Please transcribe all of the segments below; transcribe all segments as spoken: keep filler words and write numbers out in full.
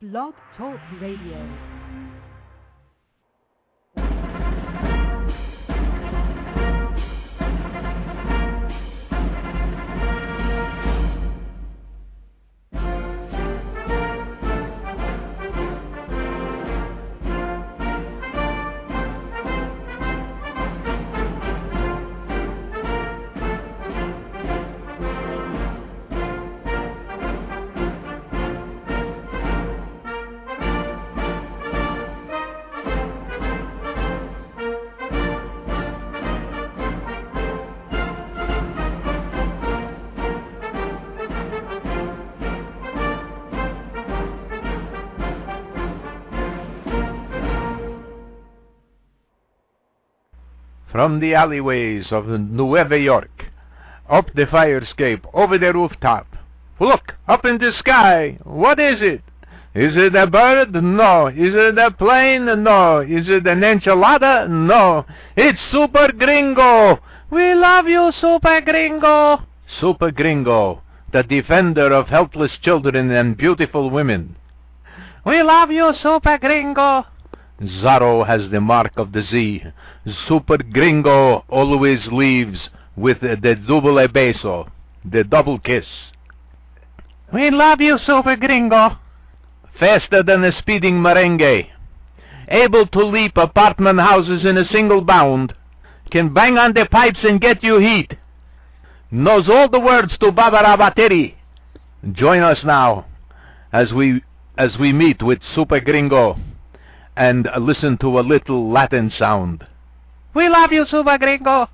Blog Talk Radio. From the alleyways of Nueva York, up the fire escape, over the rooftop. Look, up in the sky. What is it? Is it a bird? No. Is it a plane? No. Is it an enchilada? No. It's Super Gringo. We love you, Super Gringo. Super Gringo, the defender of helpless children and beautiful women. We love you, Super Gringo. Zorro has the mark of the Z. Super Gringo always leaves with the double beso, the double kiss. We love you, Super Gringo. Faster than a speeding merengue. Able to leap apartment houses in a single bound. Can bang on the pipes and get you heat. Knows all the words to Barbara Bateri. Join us now as we as we meet with Super Gringo and listen to a little Latin sound. We love you, Super Gringo.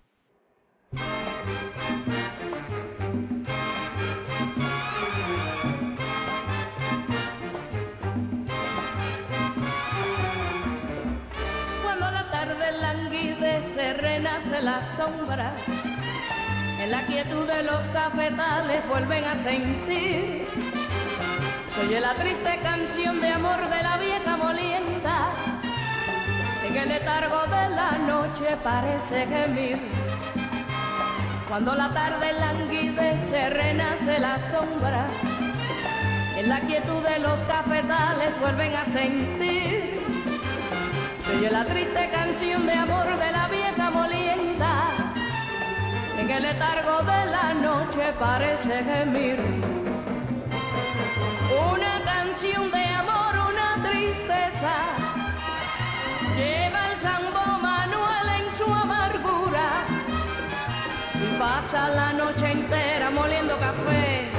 Cuando la tarde languidece, renace la sombra, en la quietud de los cafetales vuelven a sentir. Se oye la triste canción de amor de la vieja molienda, en el letargo de la noche parece gemir. Cuando la tarde languidece, renace la sombra, en la quietud de los cafetales vuelven a sentir. Se oye la triste canción de amor de la vieja molienda, en el letargo de la noche parece gemir. Una canción de amor, una tristeza, lleva el Sambo Manuel en su amargura y pasa la noche entera moliendo café.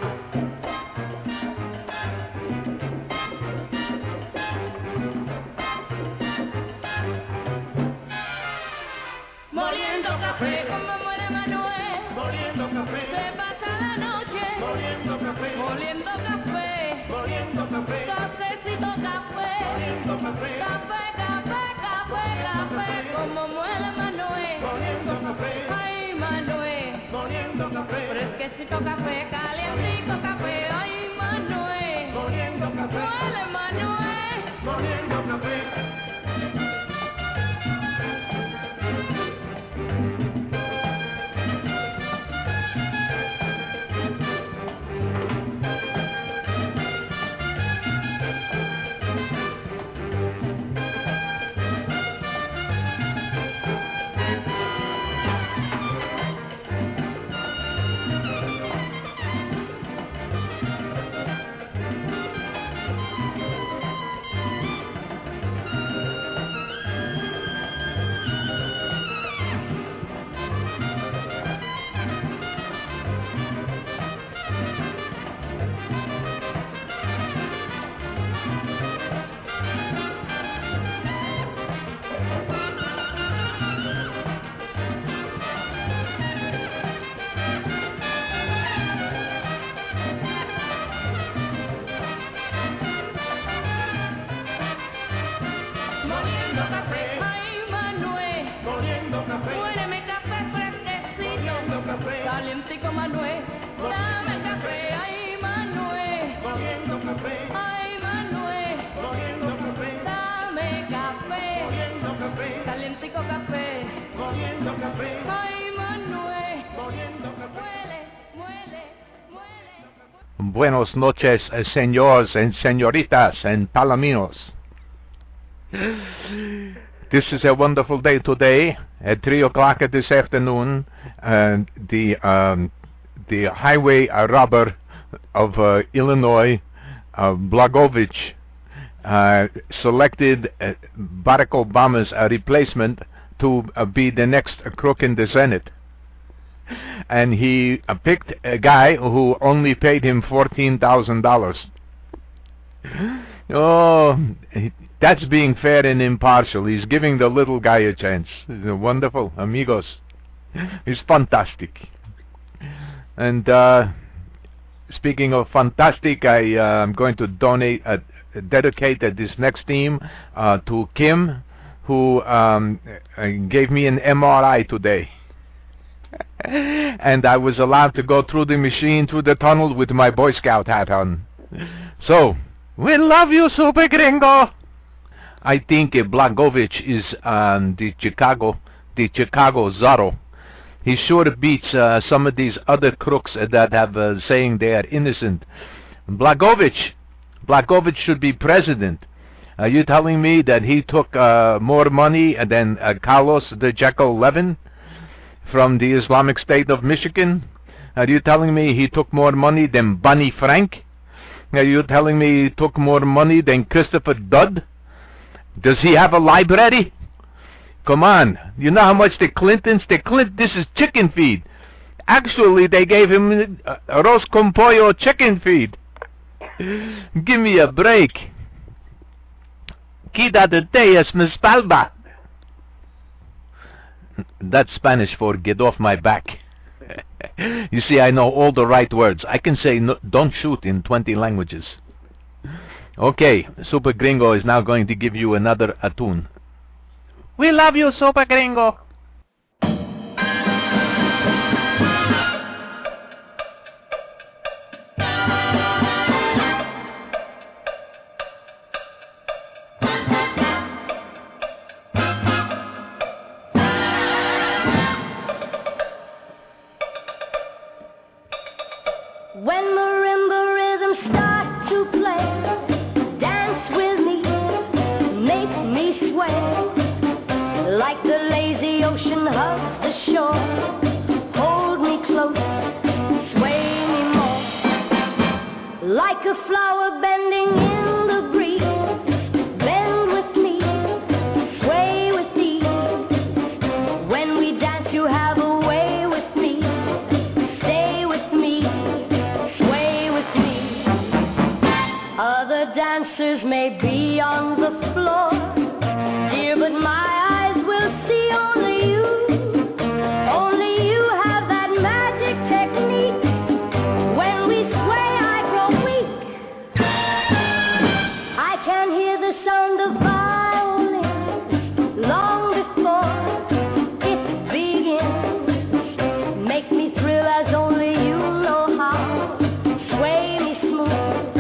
Moliendo café, como muere Manuel, moliendo café, se pasa la noche moliendo café, moliendo café, moliendo café, cafecito café, moliendo café, café, café, café, café, como muere Manuel, moliendo café, ay Manuel, moliendo café, fresquecito café, calientico café, ay Manuel, moliendo café, muere Manuel, moliendo café. Calientico Manuel, dame café, ay Manuel, moliendo café, ay Manuel, moliendo café, dame café, moliendo café, calientico café, moliendo café, ay Manuel, moliendo café, muele, muele, muele. buenos noches, uh, señores and señoritas and palominos. This is a wonderful day today. At three o'clock this afternoon, uh, the um, the highway uh, robber of uh, Illinois, uh, Blagojevich, uh, selected uh, Barack Obama's uh, replacement to uh, be the next uh, crook in the Senate. And he uh, picked a guy who only paid him fourteen thousand dollars. Oh, that's being fair and impartial. He's giving the little guy a chance. Wonderful, amigos. He's fantastic. And uh, speaking of fantastic, I uh, am going to donate, uh, dedicate uh, this next theme uh, to Kim, who um, gave me an M R I today. And I was allowed to go through the machine, through the tunnel with my Boy Scout hat on. So, we love you, Super Gringo. I think uh, Blagojevich is um, the Chicago, the Chicago Zorro. He sure beats uh, some of these other crooks uh, that have uh, saying they are innocent. Blagojevich, Blagojevich should be president. Are you telling me that he took uh, more money than uh, Carlos the Jekyll Levin from the Islamic State of Michigan? Are you telling me he took more money than Bunny Frank? Are you telling me he took more money than Christopher Dudd? Does he have a library? Come on. You know how much the Clintons... The Clint, this is chicken feed. Actually, they gave him uh, arroz con pollo chicken feed. Give me a break. Quítate de mi espalda. That's Spanish for get off my back. You see, I know all the right words. I can say no, don't shoot in twenty languages. Okay, Super Gringo is now going to give you another uh, tune. We love you, Super Gringo. When marimba rhythms start to play, dance with me, make me sway, like the lazy ocean hugs the shore. Hold me close, sway me more, like a flower bending in the breeze. Bend with me, sway with ease. When we dance, you have a way with me. Stay with me. Other dancers may be on the floor, dear, but my eyes will see only you. Only you have that magic technique. When we sway, I grow weak. I can hear the sound of violin long before it begins. Make me thrill as only you know how. Sway me smooth.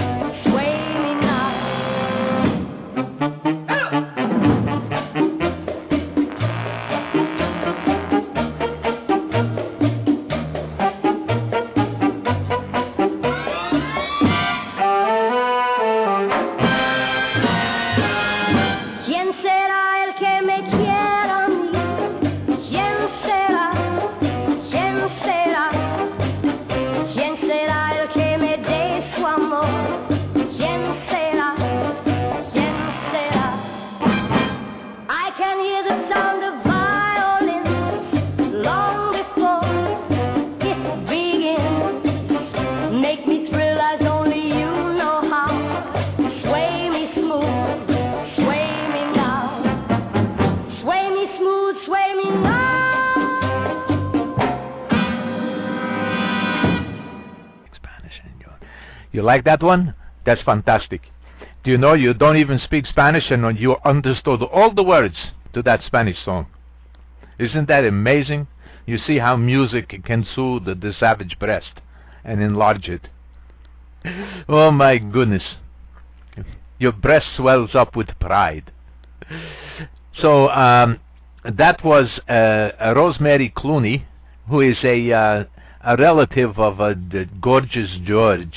You like that one? That's fantastic. Do you know you don't even speak Spanish and you understood all the words to that Spanish song? Isn't that amazing? You see how music can soothe the, the savage breast and enlarge it. Oh my goodness. Your breast swells up with pride. So um, that was uh, Rosemary Clooney, who is a, uh, a relative of uh, the gorgeous George.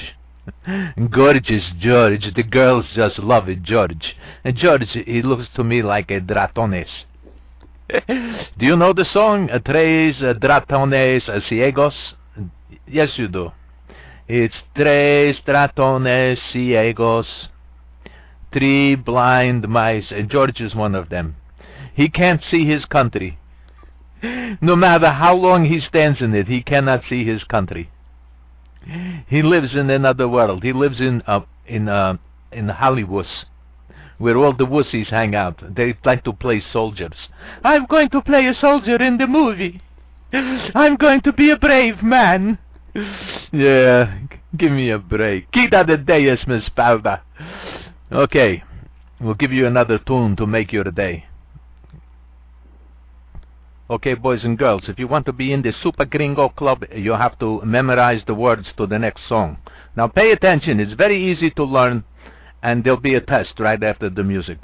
Gorgeous George. The girls just love it, George. And George, he looks to me like a dratones. Do you know the song? Tres dratones ciegos? Yes, you do. It's tres dratones ciegos, three blind mice, and George is one of them. He can't see his country. No matter how long he stands in it, he cannot see his country. He lives in another world. He lives in uh, in uh, in Hollywood, where all the wussies hang out. They like to play soldiers. I'm going to play a soldier in the movie. I'm going to be a brave man. Yeah, give me a break. Quita de Deus, Miss Spalda. Okay, we'll give you another tune to make your day. Okay, boys and girls, if you want to be in the Super Gringo Club, you have to memorize the words to the next song. Now pay attention, it's very easy to learn, and there'll be a test right after the music.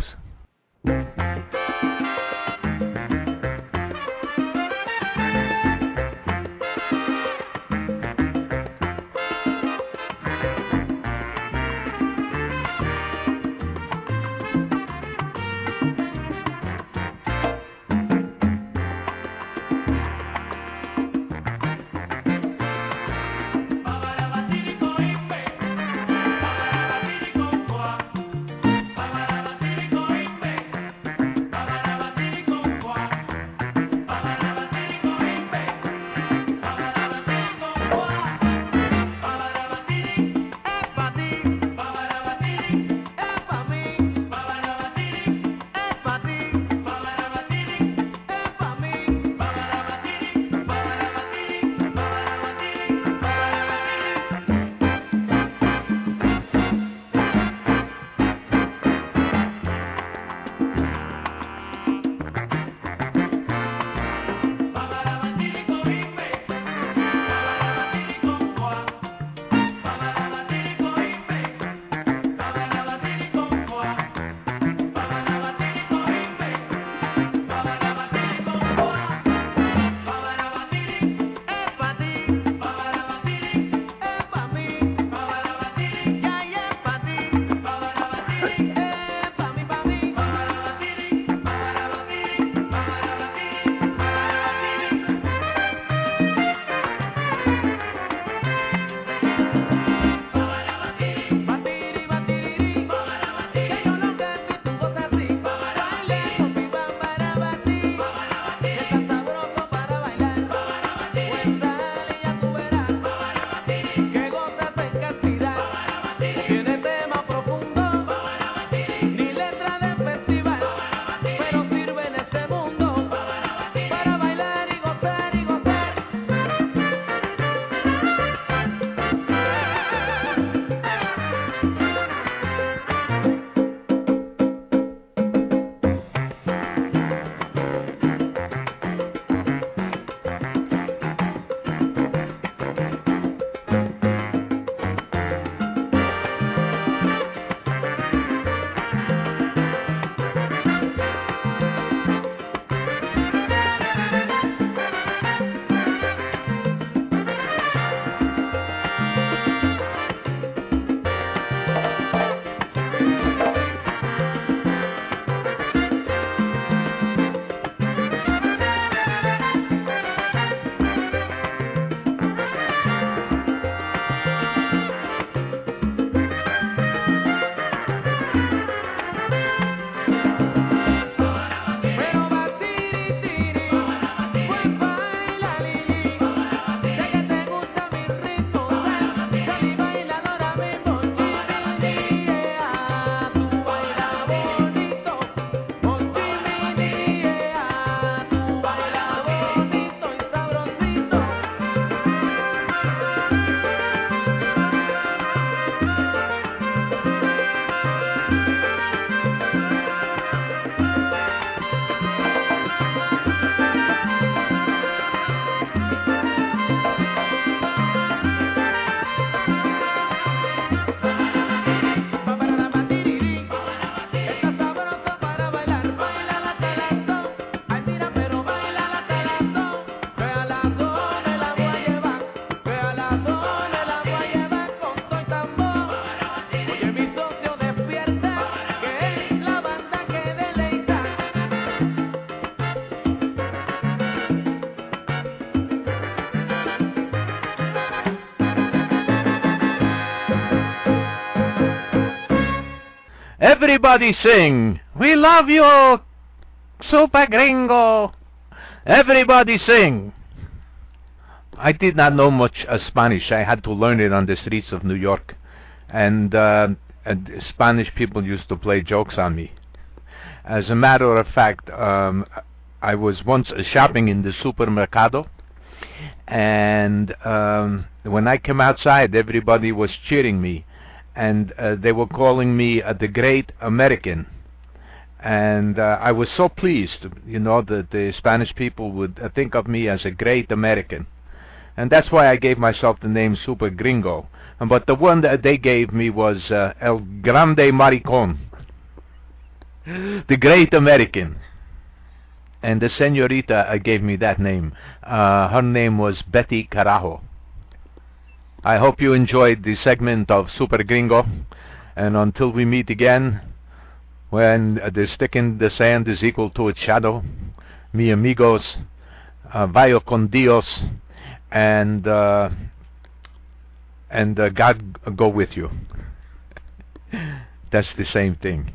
Everybody sing. We love you, Super Gringo. Everybody sing. I did not know much uh, Spanish. I had to learn it on the streets of New York. And, uh, and Spanish people used to play jokes on me. As a matter of fact, um, I was once uh, shopping in the supermercado, and um, when I came outside, everybody was cheering me, and uh, they were calling me uh, the Great American. And uh, I was so pleased, you know, that the Spanish people would uh, think of me as a great American. And that's why I gave myself the name Super Gringo. But the one that they gave me was uh, El Grande Maricon, the Great American. And the señorita uh, gave me that name. Uh, her name was Betty Carajo. I hope you enjoyed the segment of Super Gringo. And until we meet again, when uh, the stick in the sand is equal to its shadow, mi amigos, uh, vayo con Dios, and uh, and uh, God go with you. That's the same thing.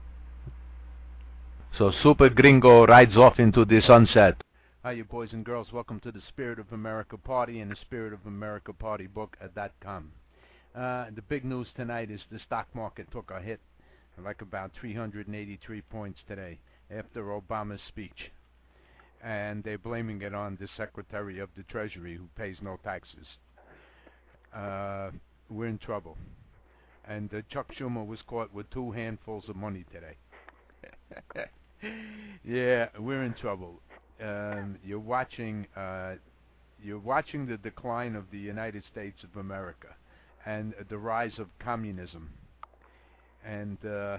So Super Gringo rides off into the sunset. Hi, you boys and girls. Welcome to the Spirit of America Party and the Spirit of America Party book dot com. Uh, the big news tonight is the stock market took a hit, like about three hundred eighty-three points today after Obama's speech. And they're blaming it on the Secretary of the Treasury who pays no taxes. Uh, we're in trouble. And uh, Chuck Schumer was caught with two handfuls of money today. Yeah, we're in trouble. Um, you're watching uh, you're watching the decline of the United States of America and uh, the rise of communism. And uh,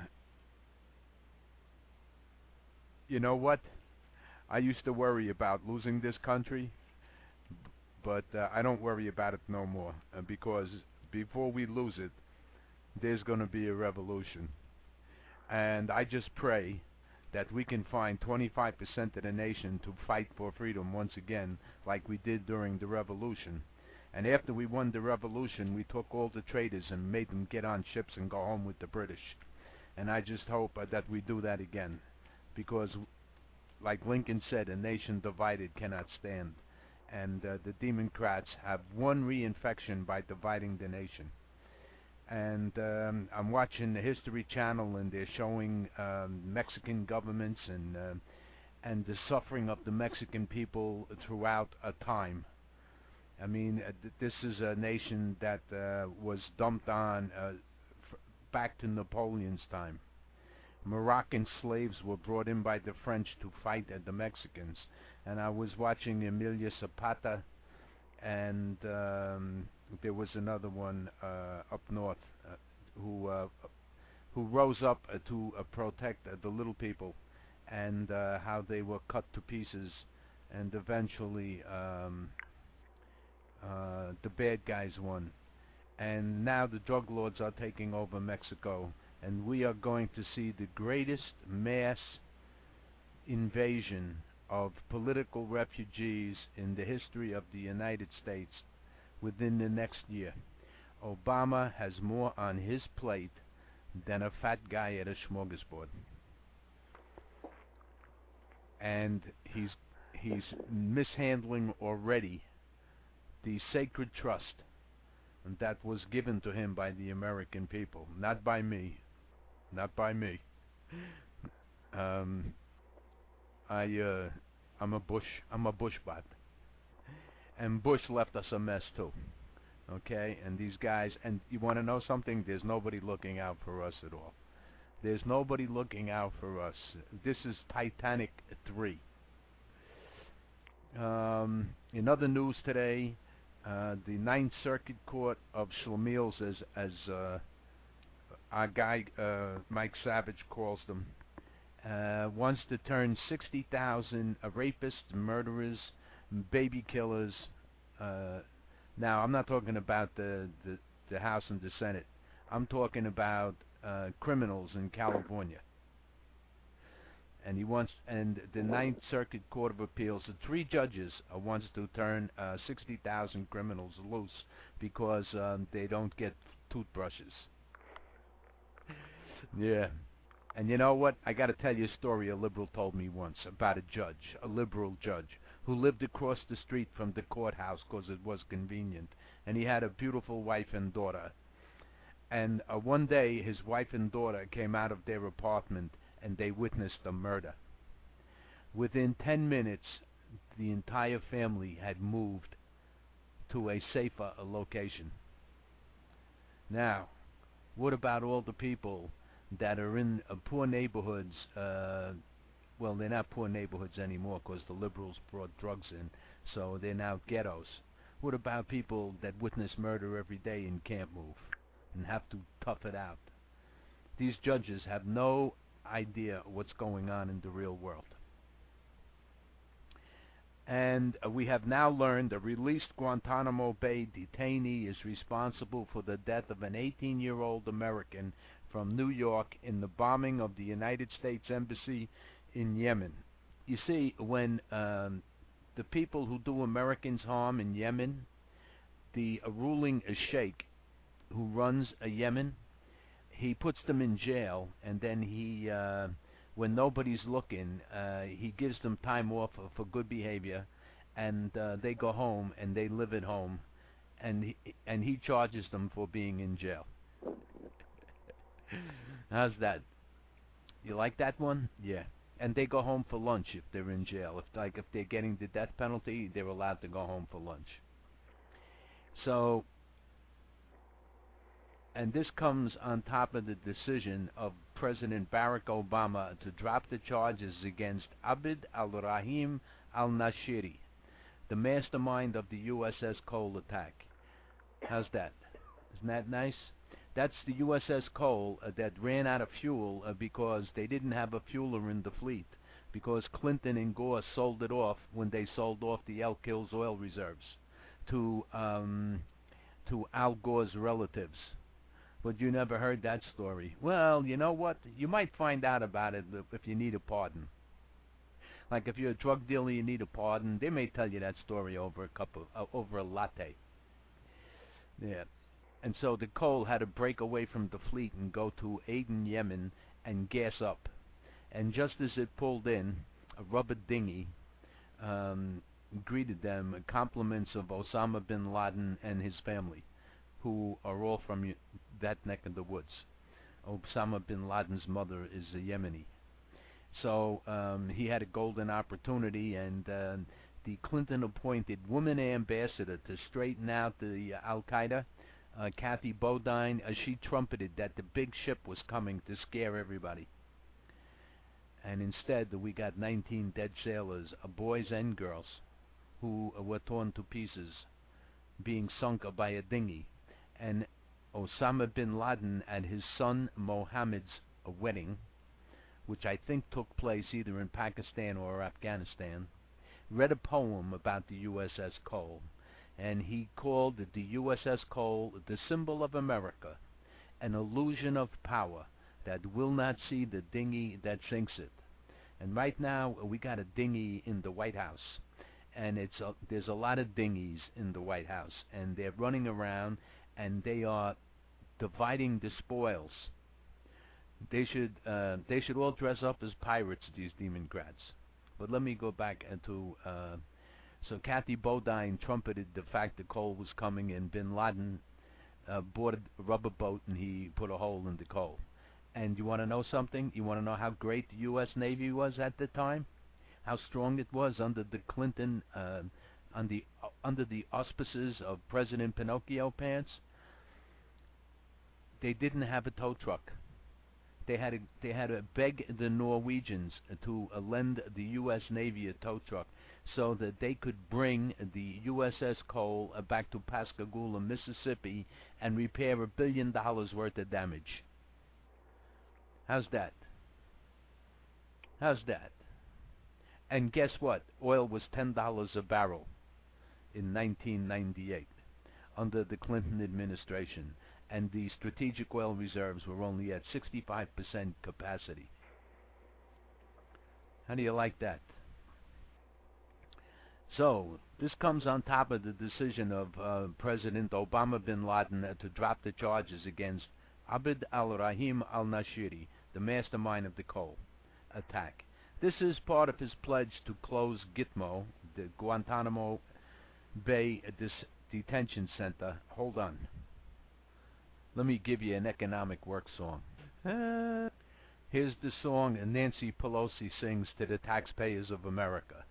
you know what? I used to worry about losing this country, but uh, I don't worry about it no more, uh, because before we lose it, there's going to be a revolution. And I just pray that we can find twenty-five percent of the nation to fight for freedom once again, like we did during the revolution. And after we won the revolution, we took all the traitors and made them get on ships and go home with the British. And I just hope uh, that we do that again, because like Lincoln said, a nation divided cannot stand. And uh, the Democrats have one reinfection by dividing the nation. And um, I'm watching the History Channel, and they're showing um, Mexican governments and uh, and the suffering of the Mexican people throughout a time. I mean, uh, th this is a nation that uh, was dumped on uh, f back to Napoleon's time. Moroccan slaves were brought in by the French to fight at the Mexicans. And I was watching Emilio Zapata, and um, there was another one uh, up north uh, who uh, who rose up uh, to uh, protect uh, the little people, and uh, how they were cut to pieces, and eventually um, uh, the bad guys won. And now the drug lords are taking over Mexico, and we are going to see the greatest mass invasion of political refugees in the history of the United States within the next year. Obama has more on his plate than a fat guy at a smorgasbord. And he's he's mishandling already the sacred trust that was given to him by the American people, not by me, not by me. Um, I uh, I'm a Bush I'm a Bush bot, and Bush left us a mess too. Okay, and these guys, and you want to know something? There's nobody looking out for us at all. There's nobody looking out for us. This is Titanic three. Um, in other news today, uh, the Ninth Circuit Court of Schlemiels, as as uh, our guy uh, Mike Savage calls them, uh, wants to turn sixty thousand uh, rapists, murderers, baby killers. Uh, now, I'm not talking about the, the the House and the Senate. I'm talking about uh, criminals in California. And he wants, and the Ninth Circuit Court of Appeals, the three judges uh, wants to turn uh, sixty thousand criminals loose because um, they don't get toothbrushes. Yeah. And you know what? I got to tell you a story a liberal told me once about a judge, a liberal judge, who lived across the street from the courthouse because it was convenient. And he had a beautiful wife and daughter. And uh, one day his wife and daughter came out of their apartment and they witnessed a murder. Within ten minutes, the entire family had moved to a safer location. Now, what about all the people that are in uh, poor neighborhoods? Uh, well, they're not poor neighborhoods anymore because the liberals brought drugs in, so they're now ghettos. What about people that witness murder every day and can't move and have to tough it out? These judges have no idea what's going on in the real world. And uh, we have now learned a released Guantanamo Bay detainee is responsible for the death of an eighteen-year-old American from New York in the bombing of the United States Embassy in Yemen. You see, when um, the people who do Americans harm in Yemen, the uh, ruling uh, sheikh who runs uh, Yemen, he puts them in jail, and then he... Uh, when nobody's looking, uh, he gives them time off for, for good behavior, and uh, they go home and they live at home, and he, and he charges them for being in jail. How's that? You like that one? Yeah. And they go home for lunch if they're in jail. If like if they're getting the death penalty, they're allowed to go home for lunch. So. And this comes on top of the decision of President Barack Obama to drop the charges against Abd al-Rahim al-Nashiri, the mastermind of the U S S Cole attack. How's that? Isn't that nice? That's the U S S Cole uh, that ran out of fuel uh, because they didn't have a fueler in the fleet, because Clinton and Gore sold it off when they sold off the Elk Hills oil reserves to um, to Al Gore's relatives. But you never heard that story. Well, you know what? You might find out about it if you need a pardon. Like if you're a drug dealer, you need a pardon. They may tell you that story over a cup of uh, over a latte. Yeah. And so the Cole had to break away from the fleet and go to Aden, Yemen, and gas up. And just as it pulled in, a rubber dinghy um, greeted them, compliments of Osama bin Laden and his family, who are all from that neck of the woods. Osama bin Laden's mother is a Yemeni. So um, he had a golden opportunity, and uh, the Clinton-appointed woman ambassador to straighten out the uh, Al-Qaeda, uh, Kathy Bodine, uh, she trumpeted that the big ship was coming to scare everybody. And instead, we got nineteen dead sailors, uh, boys and girls, who uh, were torn to pieces, being sunk by a dinghy. And Osama bin Laden and his son Mohammed's wedding, which I think took place either in Pakistan or Afghanistan, read a poem about the U S S Cole, and he called the U S S Cole the symbol of America, an illusion of power that will not see the dinghy that sinks it. And right now we got a dinghy in the White House, and it's a, there's a lot of dinghies in the White House, and they're running around and they are dividing the spoils. They should uh, they should all dress up as pirates, these Democrats. But let me go back into uh, so Kathy Bodine trumpeted the fact that coal was coming, and Bin Laden uh, bought a rubber boat and he put a hole in the coal. And you want to know something? You want to know how great the U S Navy was at the time? How strong it was under the Clinton, uh, on the, uh, under the auspices of President Pinocchio Pants? They didn't have a tow truck. They had to, they had to beg the Norwegians to uh, lend the U S Navy a tow truck so that they could bring the U S S Cole uh, back to Pascagoula, Mississippi, and repair a billion dollars worth of damage. How's that? How's that? And guess what? Oil was ten dollars a barrel in nineteen ninety-eight under the Clinton administration, and the strategic oil reserves were only at sixty-five percent capacity. How do you like that? So, this comes on top of the decision of uh, President Obama bin Laden uh, to drop the charges against Abd al-Rahim al-Nashiri, the mastermind of the Cole attack. This is part of his pledge to close Gitmo, the Guantanamo Bay dis- detention center. Hold on. Let me give you an economic work song. Uh, here's the song Nancy Pelosi sings to the taxpayers of America.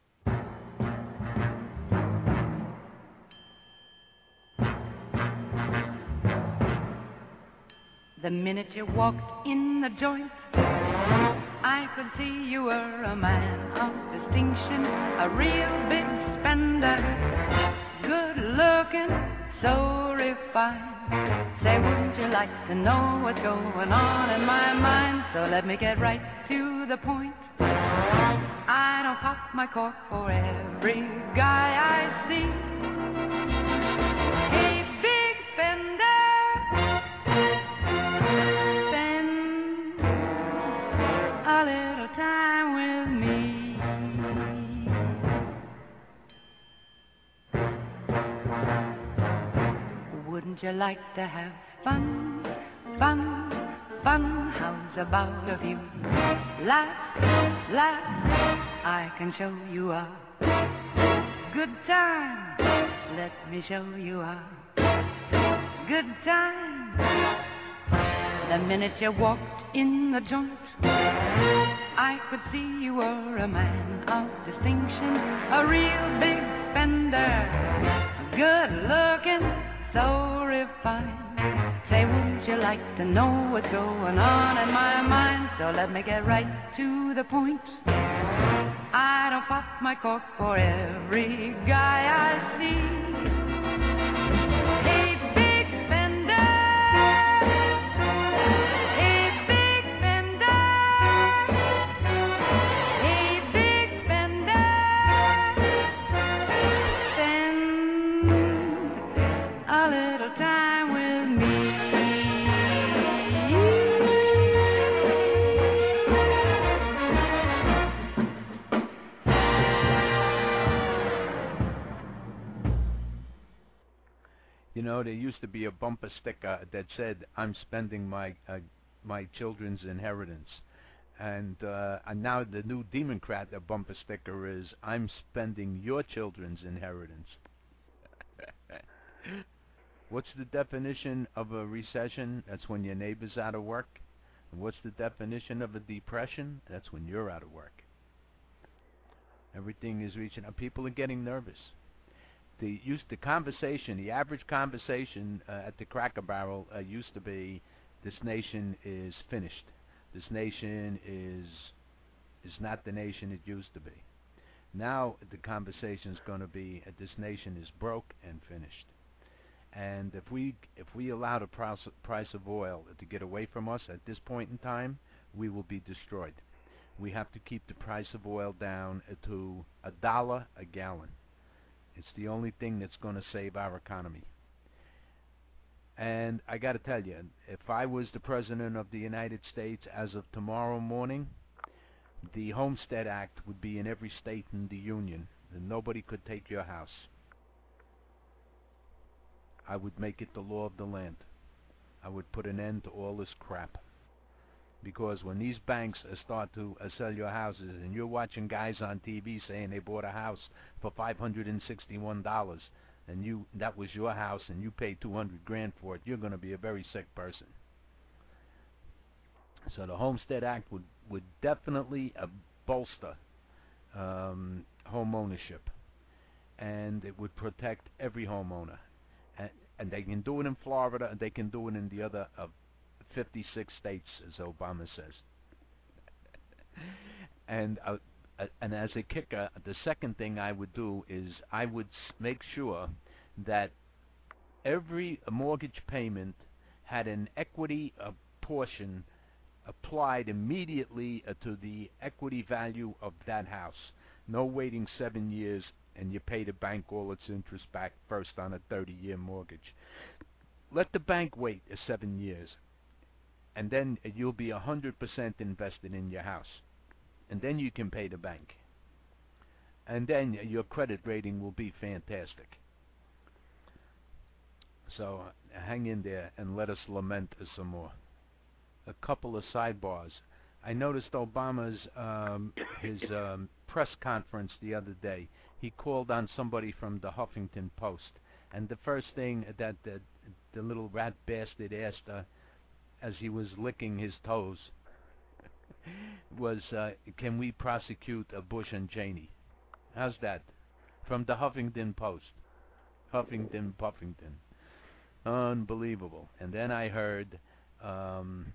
The minute you walked in the joint, I could see you were a man of distinction, a real big spender, good looking, so refined. Say, wouldn't you like to know what's going on in my mind? So let me get right to the point. I don't pop my cork for every guy I see. Hey, big spender, spend a little time with me. Wouldn't you like to have fun, fun, fun? How's about a few laughs, laughs? I can show you a good time. Let me show you a good time. The minute you walked in the joint, I could see you were a man of distinction, a real big spender, good looking, so refined. Say, wouldn't you like to know what's going on in my mind? So let me get right to the point. I don't pop my cork for every guy I see. Hey, big spender, hey, big spender, hey, big spender, spend a little time with me. You know, there used to be a bumper sticker that said, "I'm spending my uh, my children's inheritance," and uh, and now the new Democrat uh, bumper sticker is, "I'm spending your children's inheritance." What's the definition of a recession? That's when your neighbor's out of work. And what's the definition of a depression? That's when you're out of work. Everything is reaching up. People are getting nervous. The used the conversation, the average conversation uh, at the Cracker Barrel uh, used to be, "This nation is finished. This nation is is not the nation it used to be." Now the conversation is going to be, uh, "This nation is broke and finished." And if we if we allow the price price of oil to get away from us at this point in time, we will be destroyed. We have to keep the price of oil down uh, to a dollar a gallon. It's the only thing that's going to save our economy. And I got to tell you, if I was the President of the United States as of tomorrow morning, the Homestead Act would be in every state in the Union, and nobody could take your house. I would make it the law of the land. I would put an end to all this crap. Because when these banks uh, start to uh, sell your houses, and you're watching guys on T V saying they bought a house for five hundred sixty-one dollars, and you that was your house, and you paid two hundred grand for it, you're going to be a very sick person. So the Homestead Act would would definitely uh, bolster um, home ownership, and it would protect every homeowner. And, and they can do it in Florida, and they can do it in the other uh, fifty-six states, as Obama says. and uh, uh, and as a kicker, the second thing I would do is I would s- make sure that every mortgage payment had an equity uh, portion applied immediately uh, to the equity value of that house. No waiting seven years and you pay the bank all its interest back first on a thirty-year mortgage. Let the bank wait uh, seven years. And then you'll be one hundred percent invested in your house. And then you can pay the bank. And then your credit rating will be fantastic. So uh, hang in there and let us lament some more. A couple of sidebars. I noticed Obama's um, his um, press conference the other day. He called on somebody from the Huffington Post, and the first thing that the, the little rat bastard asked uh, as he was licking his toes was, uh, "Can we prosecute uh, Bush and Cheney?" How's that? From the Huffington Post. Huffington Puffington. Unbelievable. And then I heard um,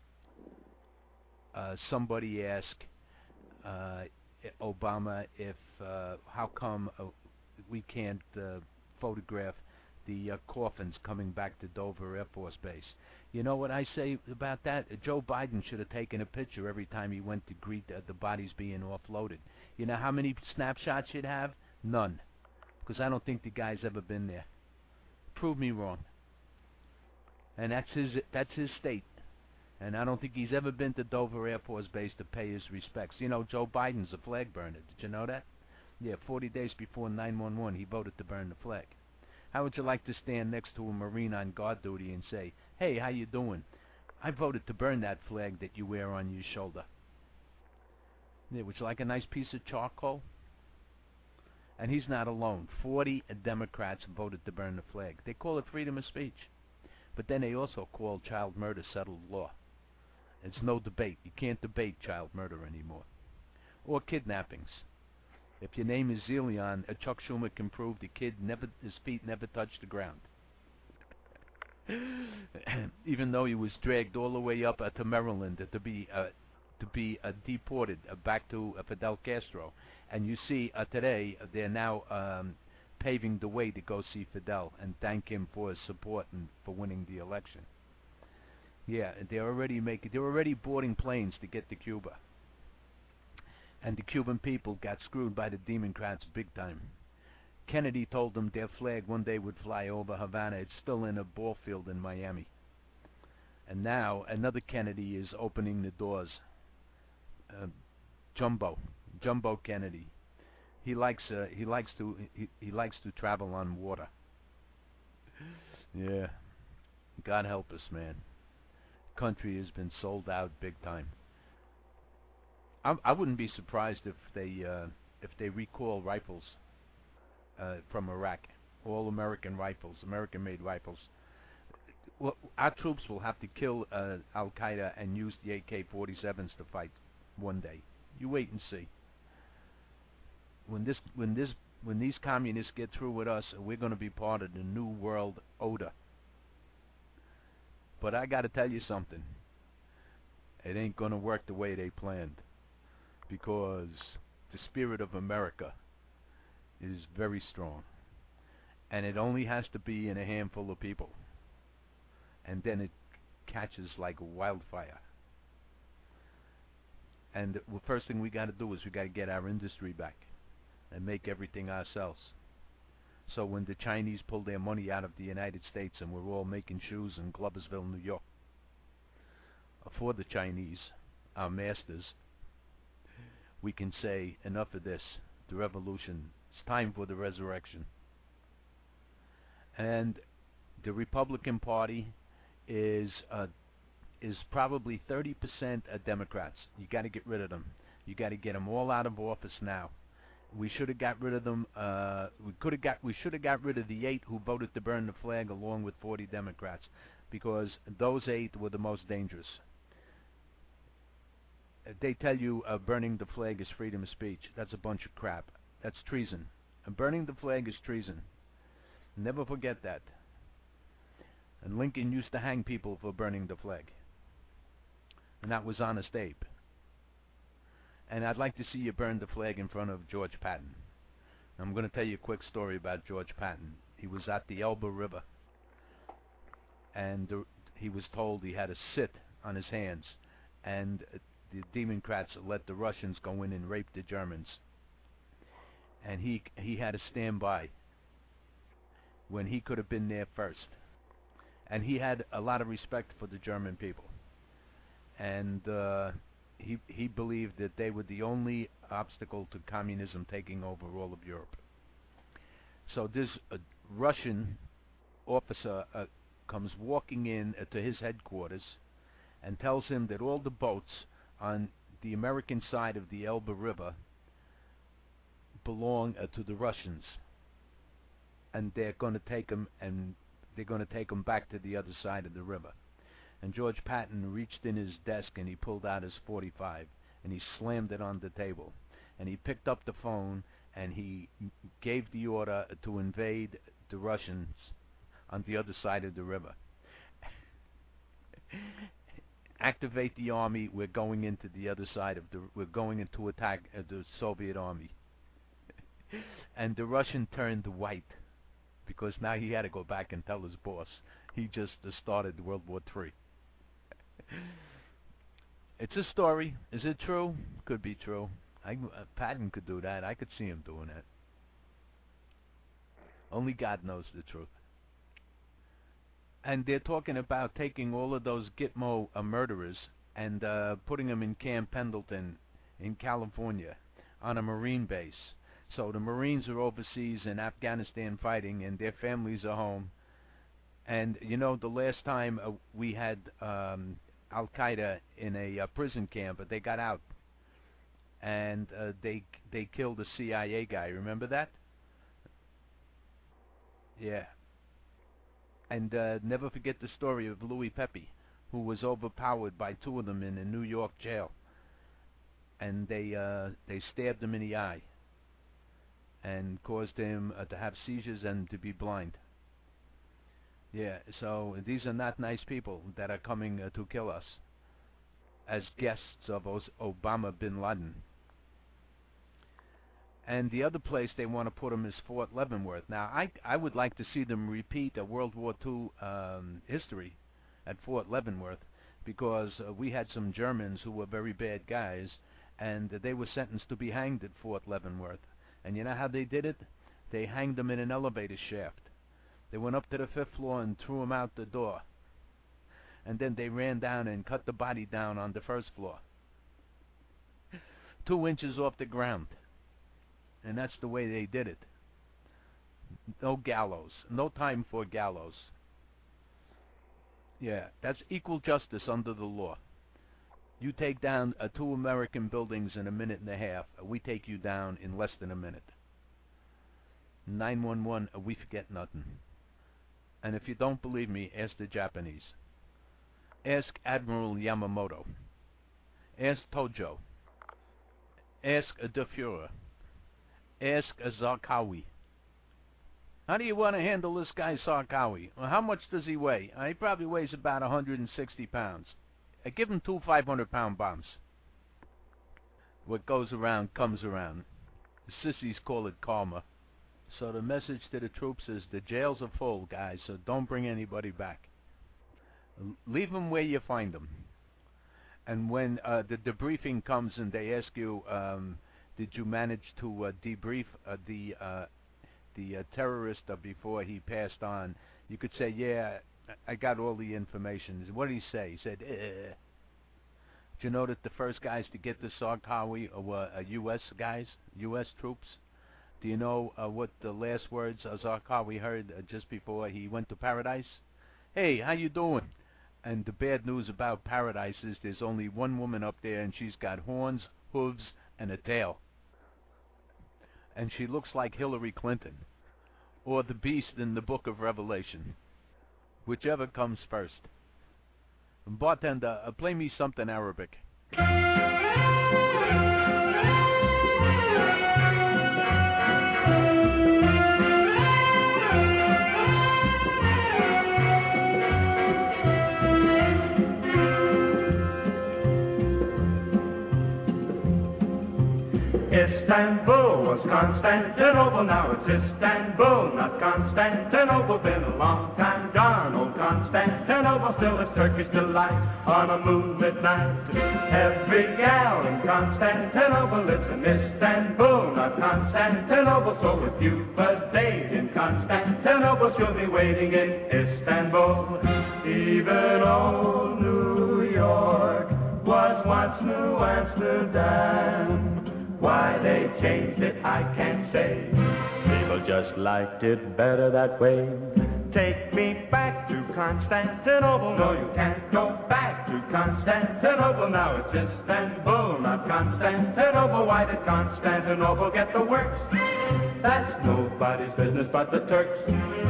uh, somebody ask uh, Obama if uh, how come uh, we can't uh, photograph the uh, coffins coming back to Dover Air Force Base. You know what I say about that? Uh, Joe Biden should have taken a picture every time he went to greet uh, the bodies being offloaded. You know how many snapshots you'd have? None. Because I don't think the guy's ever been there. Prove me wrong. And that's his that's his state. And I don't think he's ever been to Dover Air Force Base to pay his respects. You know, Joe Biden's a flag burner. Did you know that? Yeah, forty days before nine one one, he voted to burn the flag. How would you like to stand next to a Marine on guard duty and say, "Hey, how you doing? I voted to burn that flag that you wear on your shoulder." Yeah, would you like a nice piece of charcoal? And he's not alone. Forty Democrats voted to burn the flag. They call it freedom of speech. But then they also call child murder settled law. It's no debate. You can't debate child murder anymore. Or kidnappings. If your name is Zelion, uh, Chuck Schumer can prove the kid never, his feet never touched the ground. Even though he was dragged all the way up uh, to Maryland uh, to be uh, to be uh, deported uh, back to uh, Fidel Castro. And you see uh, today uh, they're now um, paving the way to go see Fidel and thank him for his support and for winning the election. Yeah, they're already making, they're already boarding planes to get to Cuba. And the Cuban people got screwed by the Democrats big time. Kennedy told them their flag one day would fly over Havana. It's still in a ball field in Miami. And now another Kennedy is opening the doors. Uh, Jumbo, Jumbo Kennedy. He likes uh, he likes to he, he likes to travel on water. Yeah, God help us, man. Country has been sold out big time. I, I wouldn't be surprised if they uh, if they recall rifles uh, from Iraq, all American rifles, American-made rifles. Well, our troops will have to kill uh, Al Qaeda and use the A K forty-sevens to fight one day. You wait and see. When this, when this, when these communists get through with us, we're going to be part of the new world order. But I got to tell you something. It ain't going to work the way they planned, because the spirit of America is very strong, and it only has to be in a handful of people, and then it catches like wildfire. And the first thing we got to do is we got to get our industry back and make everything ourselves. So when the Chinese pull their money out of the United States and we're all making shoes in Gloversville, New York, for the Chinese, our masters, we can say, enough of this, the revolution, it's time for the resurrection. And the Republican Party is uh, is probably thirty percent of Democrats. You got to get rid of them. You got to get them all out of office now. We should have got rid of them. Uh, we could have got. We should have got rid of the eight who voted to burn the flag, along with forty Democrats, because those eight were the most dangerous. They tell you uh, burning the flag is freedom of speech. That's a bunch of crap. That's treason. And burning the flag is treason. Never forget that. And Lincoln used to hang people for burning the flag. And that was Honest Abe. And I'd like to see you burn the flag in front of George Patton. I'm going to tell you a quick story about George Patton. He was at the Elbe River, and the, he was told he had to sit on his hands, and the Democrats let the Russians go in and rape the Germans. And he he had to stand by when he could have been there first. And he had a lot of respect for the German people. And uh, he he believed that they were the only obstacle to communism taking over all of Europe. So this uh, Russian officer uh, comes walking in uh, to his headquarters and tells him that all the boats on the American side of the Elbe River belong uh, to the Russians, and they're going to take them and they're going to take them back to the other side of the river. And George Patton reached in his desk and he pulled out his forty-five and he slammed it on the table, and he picked up the phone and he gave the order to invade the Russians on the other side of the river. Activate the army. We're going into the other side of the. We're going into attack uh, the Soviet army. And the Russian turned white because now he had to go back and tell his boss he just uh, started World War Three. It's a story. Is it true? Could be true. I, uh, Patton could do that. I could see him doing that. Only God knows the truth. And they're talking about taking all of those Gitmo uh, murderers and uh, putting them in Camp Pendleton in California on a Marine base. So the Marines are overseas in Afghanistan fighting, and their families are home. And, you know, the last time uh, we had um, Al-Qaeda in a uh, prison camp, but they got out. And uh, they they killed a C I A guy. Remember that? Yeah. And uh, never forget the story of Louis Pepe, who was overpowered by two of them in a New York jail. And they uh, they stabbed him in the eye and caused him uh, to have seizures and to be blind. Yeah, so these are not nice people that are coming uh, to kill us as guests of Os Obama bin Laden. And the other place they want to put them is Fort Leavenworth. Now, I, I would like to see them repeat a World War Two um, history at Fort Leavenworth, because uh, we had some Germans who were very bad guys, and uh, they were sentenced to be hanged at Fort Leavenworth. And you know how they did it? They hanged them in an elevator shaft. They went up to the fifth floor and threw them out the door. And then they ran down and cut the body down on the first floor, two inches off the ground. And that's the way they did it. No gallows. No time for gallows. Yeah, that's equal justice under the law. You take down uh, two American buildings in a minute and a half. Uh, we take you down in less than a minute. nine one one, uh, we forget nothing. And if you don't believe me, ask the Japanese. Ask Admiral Yamamoto. Ask Tojo. Ask uh, De Fuhrer. Ask uh, Zarqawi. How do you want to handle this guy Zarqawi? Well, how much does he weigh? Uh, he probably weighs about one hundred sixty pounds. Uh, give him two five hundred pound bombs. What goes around comes around. The sissies call it karma. So the message to the troops is the jails are full, guys, so don't bring anybody back. L leave them where you find them. And when uh, the debriefing comes and they ask you, um, did you manage to uh, debrief uh, the uh, the uh, terrorist uh, before he passed on, you could say, yeah, I got all the information. What did he say? He said, eh. Did you know that the first guys to get the Zarqawi were uh, U S guys, U S troops? Do you know uh, what the last words uh, Zarqawi heard uh, just before he went to paradise? Hey, how you doing? And the bad news about paradise is there's only one woman up there, and she's got horns, hooves, and a tail. And she looks like Hillary Clinton, or the beast in the book of Revelation, whichever comes first. And bartender, uh, play me something Arabic. Istanbul was Constantinople, now it's Istanbul, not Constantinople. Been a long time gone, old Constantinople, still a Turkish delight on a moonlit night. Every gal in Constantinople lives in Istanbul, not Constantinople. So if you've a date in Constantinople, she'll be waiting in Istanbul. Even old New York was once New Amsterdam. Why they changed it, I can't say. People just liked it better that way. Take me back to Constantinople. No, you can't go back to Constantinople. Now it's Istanbul, not Constantinople. Why did Constantinople get the works? That's nobody's business but the Turks.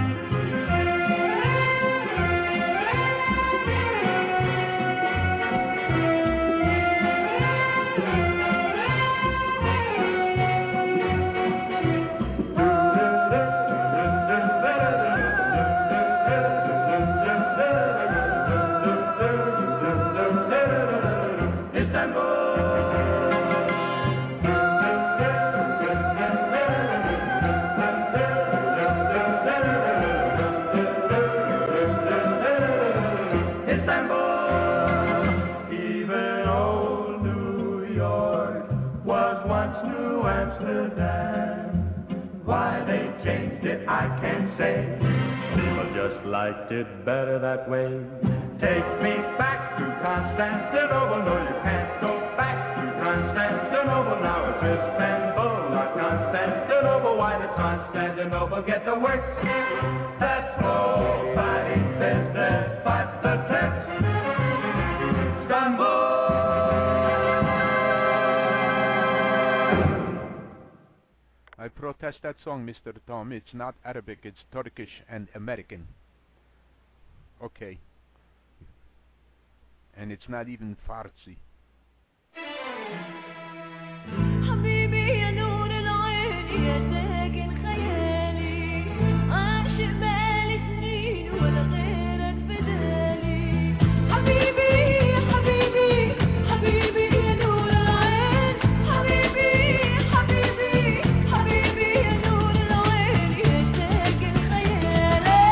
Liked it better that way. Take me back to Constantinople. No, you can't go back to Constantinople. Now it's Istanbul, not Constantinople. Why did Constantinople get the works? That's nobody's business but the Turks. Istanbul. I protest that song, Mister Tom. It's not Arabic, it's Turkish and American. Okay. And it's not even Farsi. حبيبي يا نور العين يا ساكن خيالي عاشق بالي سنين ولا غيرك بدالي حبيبي حبيبي حبيبي يا نور العين حبيبي حبيبي حبيبي يا نور العين يا ساكن خيالي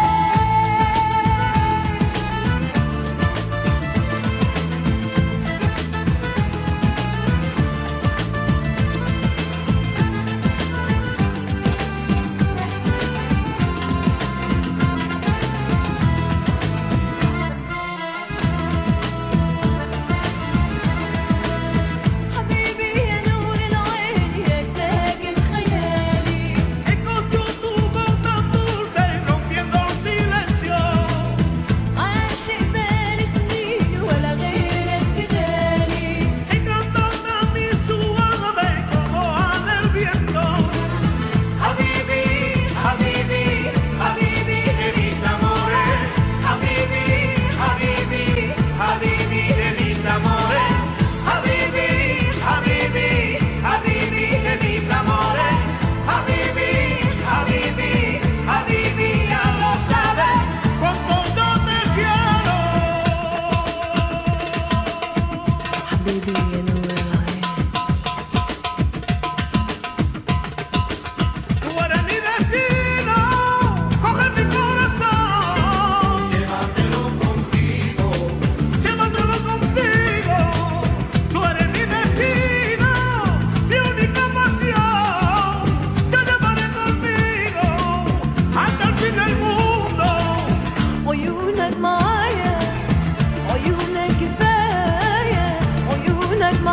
عيونك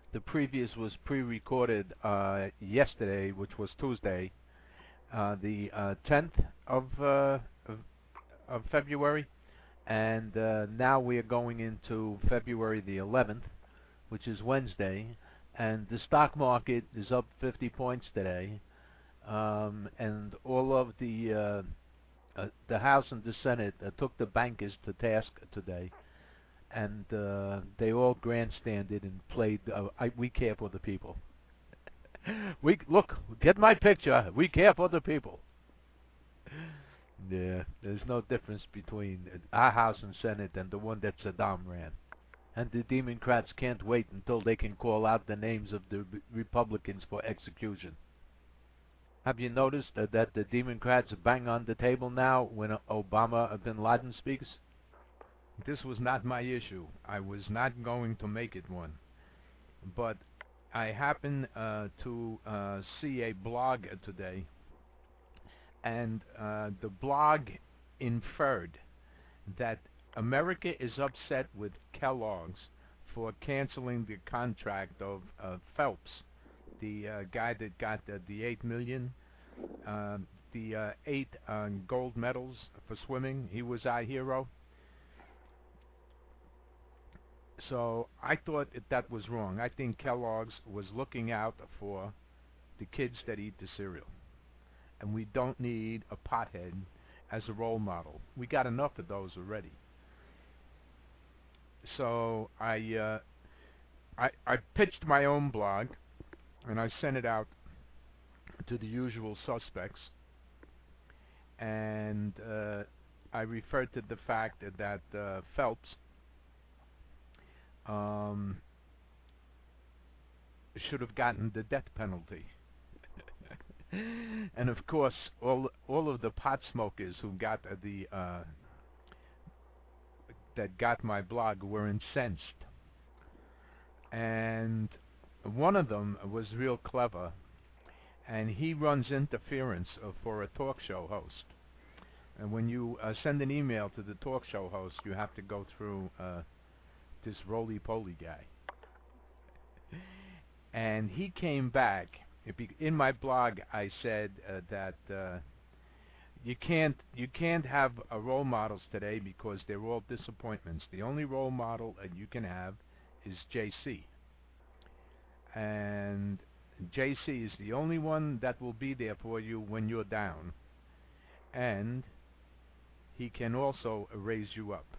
The previous was pre-recorded uh, yesterday, which was Tuesday, uh, the uh, tenth of, uh, of of February, and uh, now we are going into February the eleventh, which is Wednesday, and the stock market is up fifty points today, um, and all of the uh, uh, the House and the Senate uh, took the bankers to task today, and uh, they all grandstanded and played uh, I, "We Care for the People." we look, get my picture. We care for the people. Yeah, there's no difference between our House and Senate and the one that Saddam ran. And the Democrats can't wait until they can call out the names of the Republicans for execution. Have you noticed uh, that the Democrats bang on the table now when Obama bin Laden speaks? This was not my issue. I was not going to make it one. But I happened uh, to uh, see a blog today, and uh, the blog inferred that America is upset with Kellogg's for canceling the contract of uh, Phelps, the uh, guy that got uh, the eight million, uh, the uh, eight uh, gold medals for swimming. He was our hero. So I thought that, that was wrong. I think Kellogg's was looking out for the kids that eat the cereal. And we don't need a pothead as a role model. We got enough of those already. So I, uh, I, I pitched my own blog, and I sent it out to the usual suspects. And uh, I referred to the fact that uh, Phelps um, should have gotten the death penalty. And of course, all all of the pot smokers who got uh, the uh, that got my blog were incensed. And one of them was real clever, and he runs interference uh, for a talk show host. And when you uh, send an email to the talk show host, you have to go through uh, this roly-poly guy. And he came back. In my blog, I said uh, that uh, you can't you can't have uh, role models today because they're all disappointments. The only role model that you can have is J C, and J C is the only one that will be there for you when you're down, and he can also raise you up.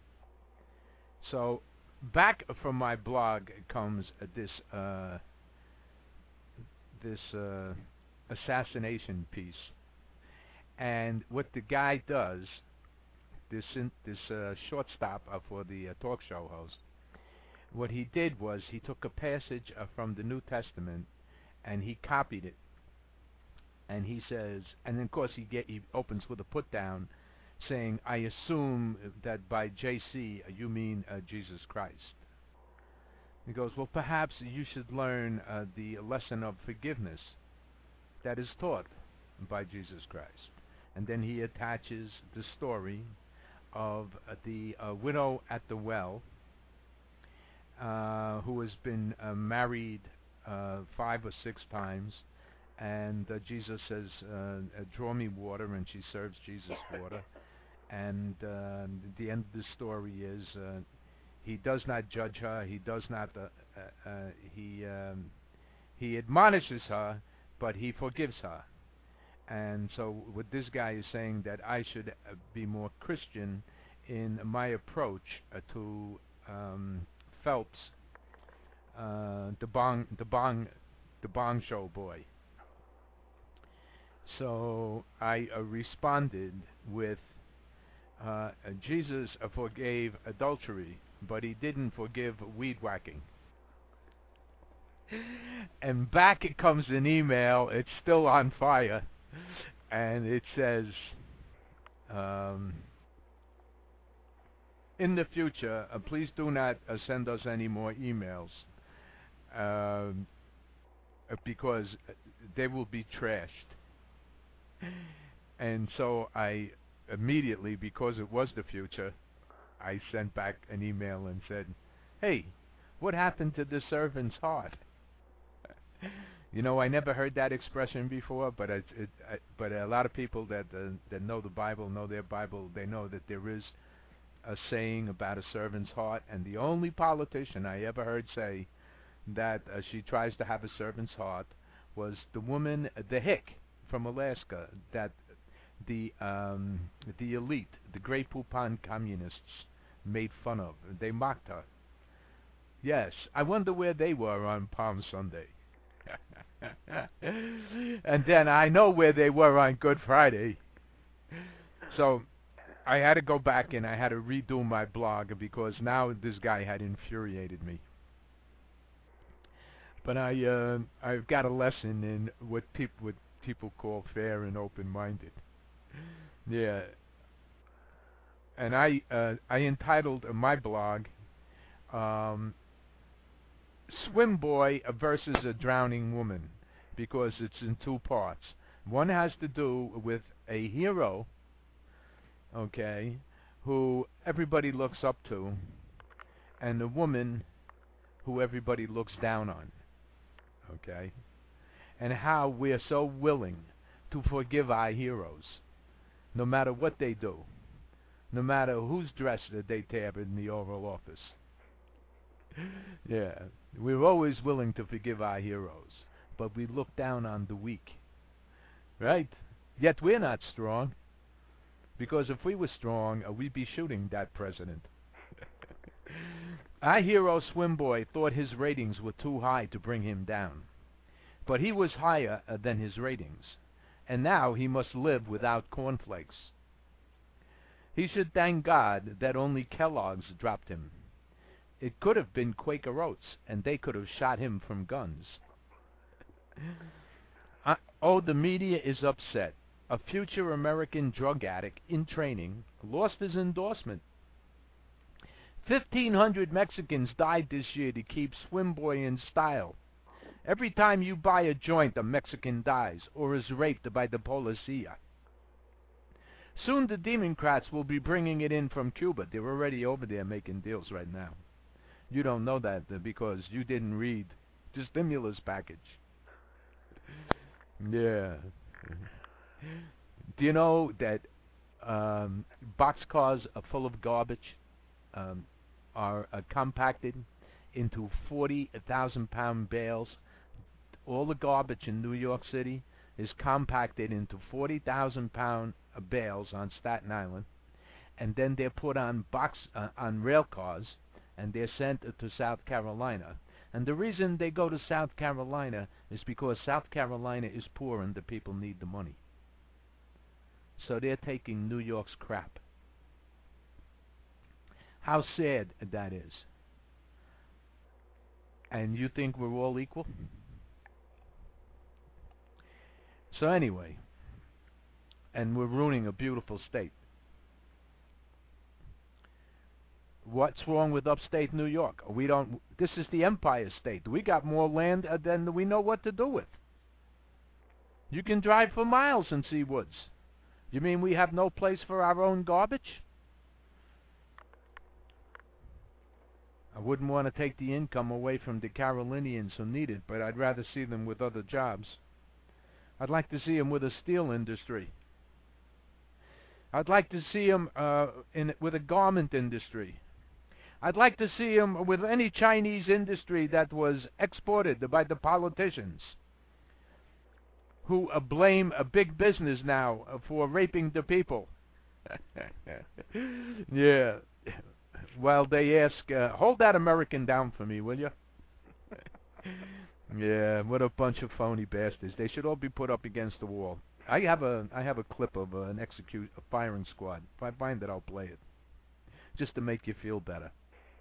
So back from my blog comes uh, this. Uh, this uh, assassination piece, and what the guy does, this in, this uh, shortstop uh, for the uh, talk show host, what he did was he took a passage uh, from the New Testament and he copied it, and he says, and then of course he get he opens with a put down, saying, "I assume that by J C uh, you mean uh, Jesus Christ." He goes, "Well, perhaps you should learn uh, the lesson of forgiveness that is taught by Jesus Christ." And then he attaches the story of uh, the uh, widow at the well uh, who has been uh, married uh, five or six times, and uh, Jesus says, uh, "Draw me water," and she serves Jesus water. And uh, the end of the story is uh, he does not judge her. He does not. Uh, uh, uh, he um, he admonishes her, but he forgives her. And so, what this guy is saying, that I should uh, be more Christian in my approach uh, to um, Phelps, uh, the bong, the bong, the bong show boy. So I uh, responded with, uh, Jesus uh, forgave adultery, but he didn't forgive weed whacking. And back it comes an email. It's still on fire, and it says, um, in the future, uh, please do not uh, send us any more emails, um, uh, because they will be trashed. And so I immediately, because it was the future, I sent back an email and said, "Hey, What happened to the servant's heart? You know, I never heard that expression before, but it, it, I, but a lot of people that uh, that know the Bible, know their Bible, they know that there is a saying about a servant's heart, and the only politician I ever heard say that uh, she tries to have a servant's heart was the woman, the hick from Alaska, that the um, the elite, the Grey Poupon communists, made fun of. They mocked her. Yes, I wonder where they were on Palm Sunday. And then I know where they were on Good Friday. So I had to go back and I had to redo my blog because now this guy had infuriated me. But I, uh, I've got a lesson in what people what people call fair and open-minded. Yeah. And I, uh, I entitled my blog, um, "Swim Boy versus a Drowning Woman," because it's in two parts. One has to do with a hero, okay, who everybody looks up to, and a woman who everybody looks down on. Okay, and how we're so willing to forgive our heroes, no matter what they do, no matter whose dress that they tear in the Oval Office. Yeah, we're always willing to forgive our heroes, but we look down on the weak, right? Yet we're not strong, because if we were strong, uh, we'd be shooting that president. Our hero Swim Boy thought his ratings were too high to bring him down. But he was higher uh, than his ratings, and now he must live without cornflakes. He should thank God that only Kellogg's dropped him. It could have been Quaker Oats, and they could have shot him from guns. uh, oh, the media is upset. A future American drug addict in training lost his endorsement. Fifteen hundred Mexicans died this year to keep Swim Boy in style. Every time you buy a joint, a Mexican dies or is raped by the policia. Soon the Democrats will be bringing it in from Cuba. They're already over there making deals right now. You don't know that uh, because you didn't read the stimulus package. Yeah. Do you know that um, boxcars are full of garbage? Um, are uh, compacted into forty thousand pound bales. All the garbage in New York City is compacted into forty thousand pound uh, bales on Staten Island, and then they're put on box uh, on rail cars, and they're sent uh, to South Carolina. And the reason they go to South Carolina is because South Carolina is poor and the people need the money. So they're taking New York's crap. How sad that is. And you think we're all equal? So anyway, and we're ruining a beautiful state. What's wrong with upstate New York? We don't. This is the Empire State. We got more land uh, than we know what to do with. You can drive for miles and see woods. You mean we have no place for our own garbage? I wouldn't want to take the income away from the Carolinians who need it, but I'd rather see them with other jobs. I'd like to see them with a steel industry. I'd like to see them uh, in, with a garment industry. I'd like to see them with any Chinese industry that was exported by the politicians who uh, blame a big business now uh, for raping the people. Yeah. Well, they ask, uh, hold that American down for me, will you? Yeah, what a bunch of phony bastards. They should all be put up against the wall. I have a I have a clip of uh, an execute a firing squad. If I find it, I'll play it, just to make you feel better.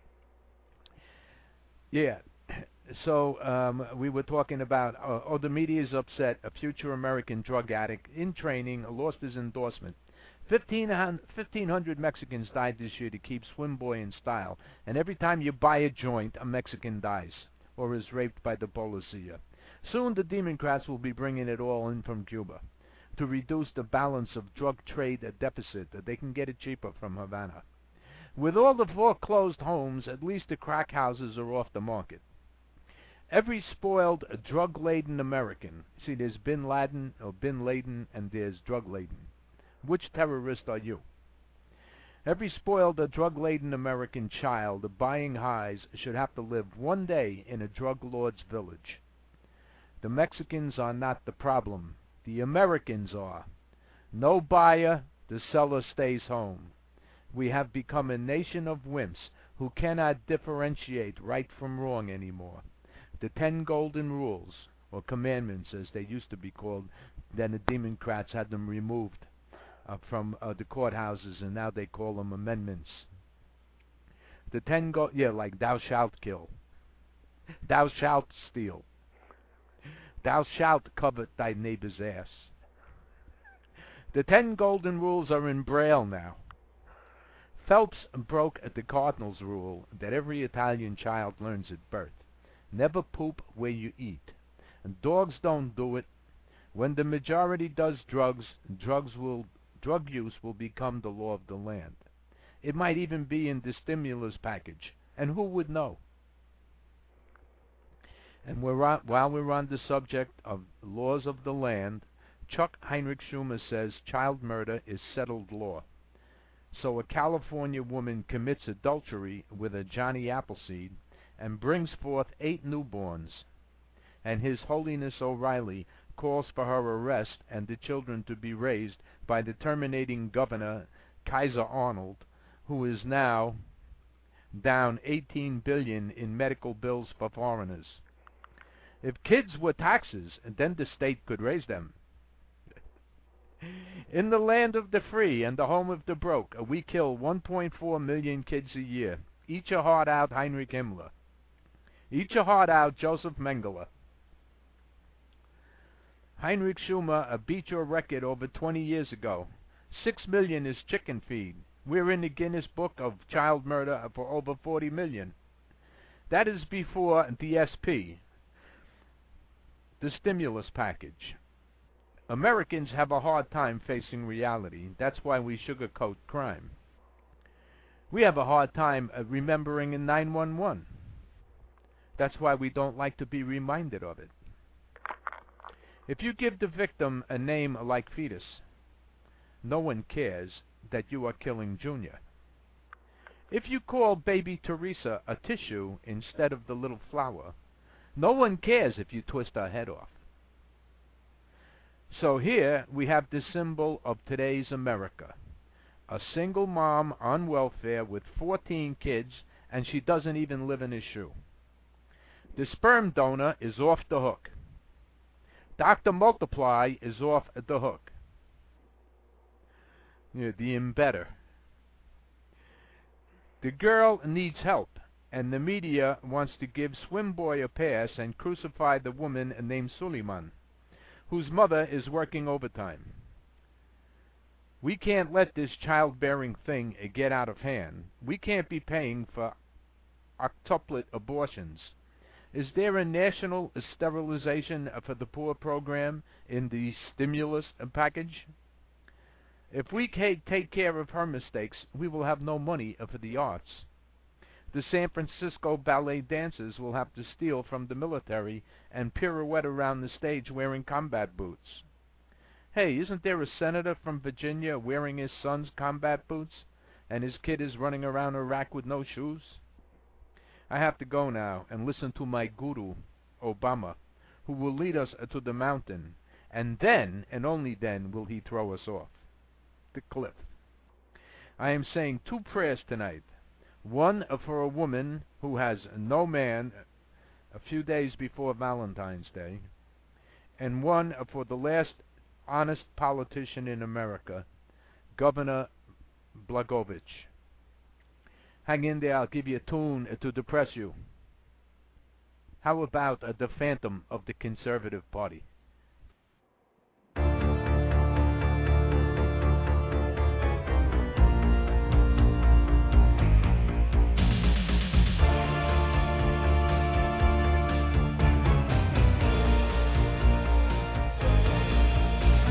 Yeah. So um, we were talking about uh, oh, the media is upset. A future American drug addict in training lost his endorsement. fifteen hundred Mexicans died this year to keep Swim Boy in style, and every time you buy a joint, a Mexican dies or is raped by the policia. Soon the Democrats will be bringing it all in from Cuba to reduce the balance of drug trade deficit. That they can get it cheaper from Havana. With all the foreclosed homes, at least the crack houses are off the market. Every spoiled, drug-laden American, see, there's Bin Laden, or Bin Laden, and there's drug-laden. Which terrorist are you? Every spoiled or drug-laden American child buying highs should have to live one day in a drug lord's village. The Mexicans are not the problem. The Americans are. No buyer, the seller stays home. We have become a nation of wimps who cannot differentiate right from wrong anymore. The Ten Golden Rules, or Commandments as they used to be called, then the Democrats had them removed uh, from uh, the courthouses, and now they call them amendments. The ten go yeah, like thou shalt kill, thou shalt steal, thou shalt covet thy neighbor's ass. The ten golden rules are in Braille now. Phelps broke the Cardinals' rule that every Italian child learns at birth. Never poop where you eat. And dogs don't do it. When the majority does drugs, drugs will, drug use will become the law of the land. It might even be in the stimulus package, and who would know? And we're on, while we're on the subject of laws of the land, Chuck Heinrich Schumer says child murder is settled law. So a California woman commits adultery with a Johnny Appleseed and brings forth eight newborns, and His Holiness O'Reilly calls for her arrest and the children to be raised by the terminating governor, Kaiser Arnold, who is now down eighteen billion dollars in medical bills for foreigners. If kids were taxes, then the state could raise them. In the land of the free and the home of the broke, we kill one point four million kids a year. Eat your heart out, Heinrich Himmler. Eat your heart out, Joseph Mengele. Heinrich Schumer uh, beat your record over twenty years ago. Six million is chicken feed. We're in the Guinness Book of child murder for over forty million. That is before the S P, the stimulus package. Americans have a hard time facing reality. That's why we sugarcoat crime. We have a hard time uh, remembering in nine one one. That's why we don't like to be reminded of it. If you give the victim a name like Fetus, no one cares that you are killing Junior. If you call baby Teresa a tissue instead of the little flower, no one cares if you twist her head off. So here we have the symbol of today's America. A single mom on welfare with fourteen kids, and she doesn't even live in a shoe. The sperm donor is off the hook. Doctor Multiply is off the hook. Yeah, the embedder. The girl needs help, and the media wants to give Swim Boy a pass and crucify the woman named Suleiman, whose mother is working overtime. We can't let this childbearing thing get out of hand. We can't be paying for octuplet abortions. Is there a national sterilization for the poor program in the stimulus package? If we can't take care of her mistakes, we will have no money for the arts. The San Francisco ballet dancers will have to steal from the military and pirouette around the stage wearing combat boots. Hey, isn't there a senator from Virginia wearing his son's combat boots, and his kid is running around Iraq with no shoes? I have to go now and listen to my guru, Obama, who will lead us to the mountain, and then, and only then, will he throw us off the cliff. I am saying two prayers tonight. One for a woman who has no man a few days before Valentine's Day, and one for the last honest politician in America, Governor Blagojevich. Hang in there, I'll give you a tune to depress you. How about uh, the Phantom of the Conservative Party?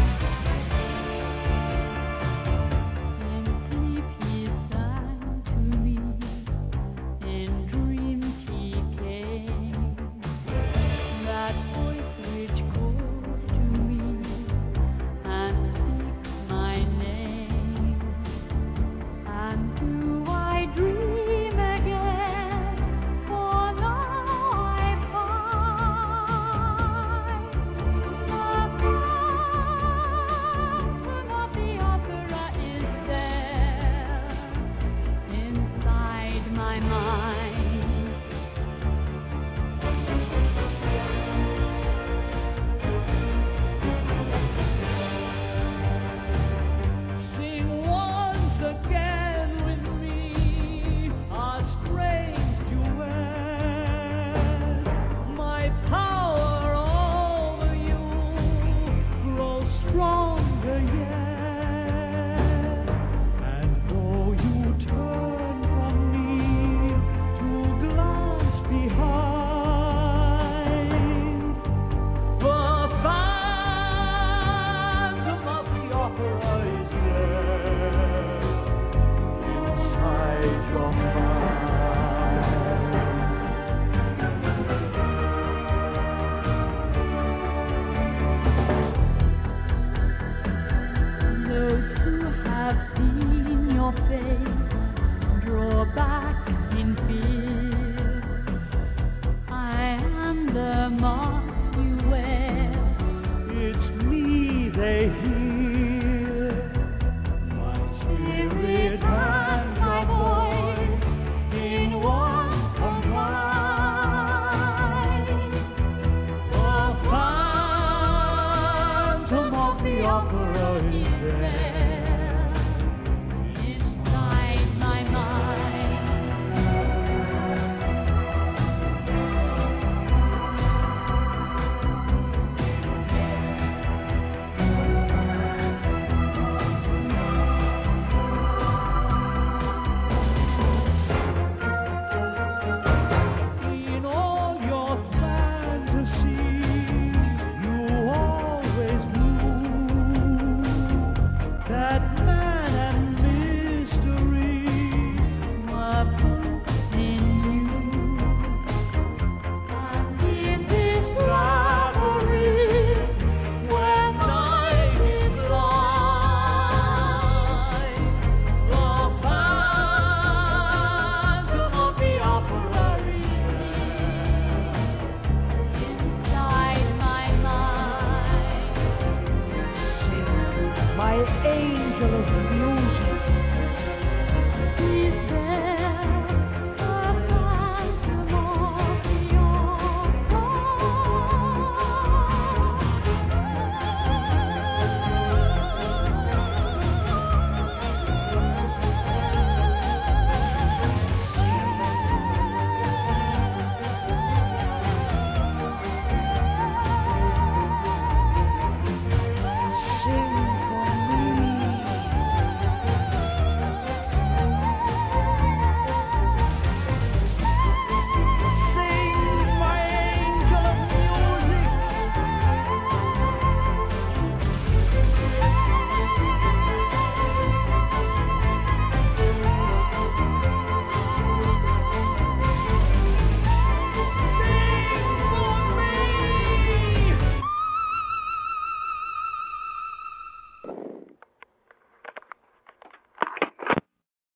When sleep is time to age gone by.